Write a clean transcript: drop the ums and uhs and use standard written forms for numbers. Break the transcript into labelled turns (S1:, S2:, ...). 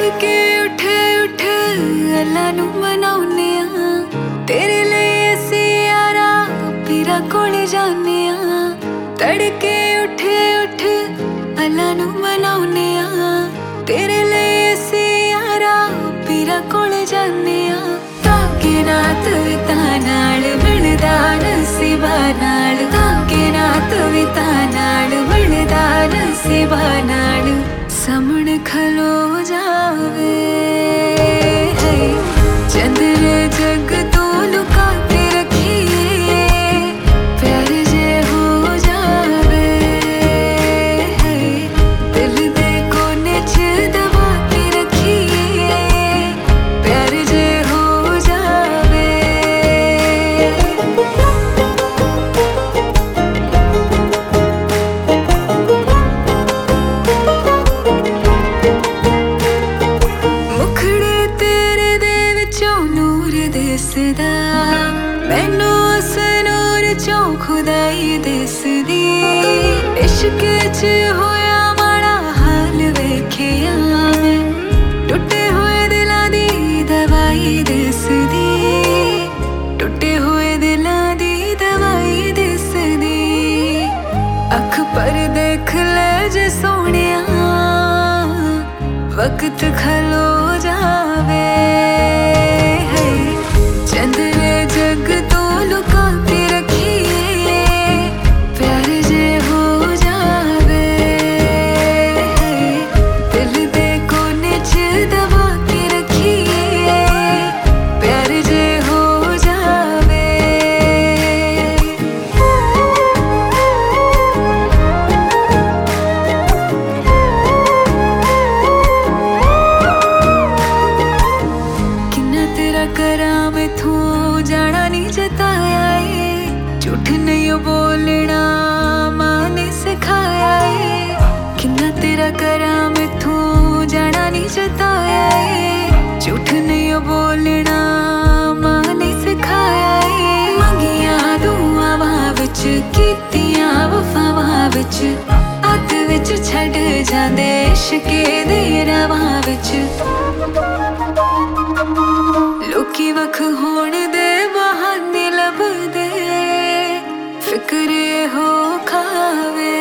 S1: तड़के उठे उठे अल्लाह नू मनाउने आ तेरे लिए असी यारा पीरा कोल जाने आ। तड़के उठे उठे अल्लाह नू मनाउने आ तेरे लिए असी यारा पीरा कोल जाने आ। ताके रात विता नाल मिलदा नसीबा नाल, ताके रात विता नाल मिलदा नसीबा नाल, सामने खलो जावे चंद्र जग तो लुका के रखिए, प्यार जे हो जावे दिल दे कोने च दबा के रखिए, प्यार जे हो जावे। मुखड़े तेरे दे विचों नूर दिसदा, मैनू उस नूर चों खुदाई दिसदी। इश्क च होया माड़ा हाल वेखिया मैं, टुटे हुए दिलां दी दवाई दिसदी, टुटे हुए दिलां दी दवाई दिसदी। अख पर देख ले जे सोहणिया वक्त खलो जावे चंद्र जग तो लुका के रखिए, प्यार जे हो जावे दिल दे कोने च दबा के रखिए, प्यार जे हो जावे। किन्ना तेरा करा मैथों जाना नहीं जताया है, झूठ नहीं बोलना माँ ने सिखाया है। किन्ना तेरा करा मैथों जाना नहीं जताया है, झूठ नहीं बोलना माँ ने सिखाया है। मंगिया दुआवां विच कीतियां वफावां विच, हत्थ विच छड्ड जांदे इश्के दे रावां विच। लोकी वख होण दे बहाने लभदे, फिक्र हो खावे